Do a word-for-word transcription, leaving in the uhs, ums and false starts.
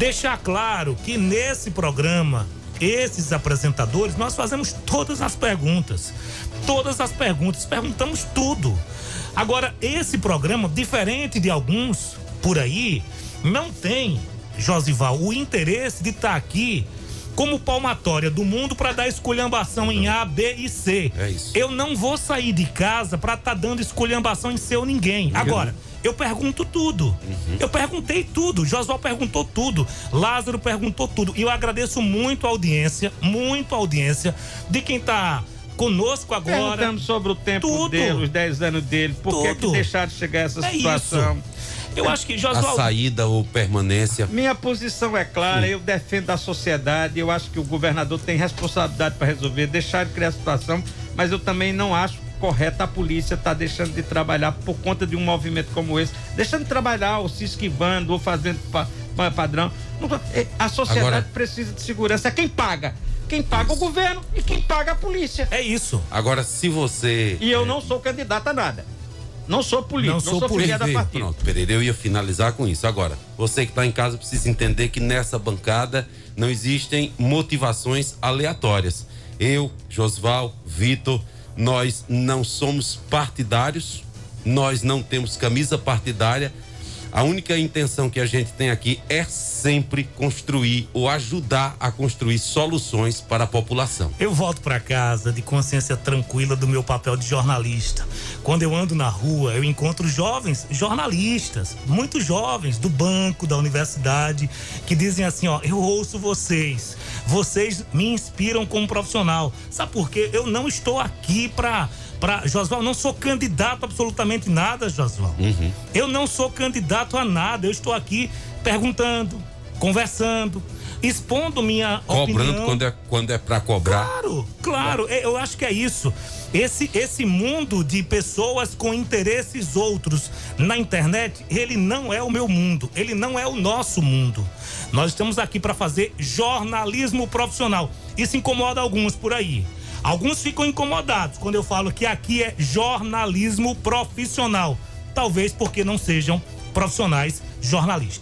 deixar claro que nesse programa, esses apresentadores, nós fazemos todas as perguntas. Todas as perguntas, perguntamos tudo. Agora, esse programa, diferente de alguns por aí, não tem, Josival, o interesse de estar aqui como palmatória do mundo para dar esculhambação em A, B e C. É isso. Eu não vou sair de casa para estar tá dando esculhambação em C ou ninguém. Agora, eu pergunto tudo. Uhum. Eu perguntei tudo. Josval perguntou tudo. Lázaro perguntou tudo. E eu agradeço muito a audiência, muito a audiência de quem tá conosco agora. Perguntamos sobre o tempo tudo. dele, os dez anos dele, por que que deixaram de chegar a essa é situação. Isso. Eu acho que Josval... A saída ou permanência. Minha posição é clara, eu defendo a sociedade, eu acho que o governador tem responsabilidade para resolver, deixar de criar a situação, mas eu também não acho correto a polícia estar tá deixando de trabalhar por conta de um movimento como esse, deixando de trabalhar, ou se esquivando, ou fazendo pa, pa, padrão. A sociedade Agora... precisa de segurança. Quem paga? Quem paga isso. O governo e quem paga a polícia. É isso. Agora, se você... E eu é... não sou candidato a nada. Não sou político, não, não sou, sou filha da partida. Pronto, Pereira, eu ia finalizar com isso. Agora, você que está em casa precisa entender que nessa bancada não existem motivações aleatórias. Eu, Josval, Vitor, nós não somos partidários, nós não temos camisa partidária. A única intenção que a gente tem aqui é sempre construir ou ajudar a construir soluções para a população. Eu volto para casa de consciência tranquila do meu papel de jornalista. Quando eu ando na rua, eu encontro jovens jornalistas, muito jovens do banco, da universidade, que dizem assim, ó, eu ouço vocês, vocês me inspiram como profissional. Sabe por quê? Eu não estou aqui para... Pra, Josval, não sou candidato a absolutamente nada, Josval. Uhum. Eu não sou candidato a nada. Eu estou aqui perguntando, conversando, expondo minha Cobrando opinião. Cobrando quando é, quando é pra cobrar. Claro, claro. É. Eu acho que é isso. Esse, esse mundo de pessoas com interesses outros na internet, ele não é o meu mundo. Ele não é o nosso mundo. Nós estamos aqui para fazer jornalismo profissional. Isso incomoda alguns por aí. Alguns ficam incomodados quando eu falo que aqui é jornalismo profissional. Talvez porque não sejam profissionais jornalistas.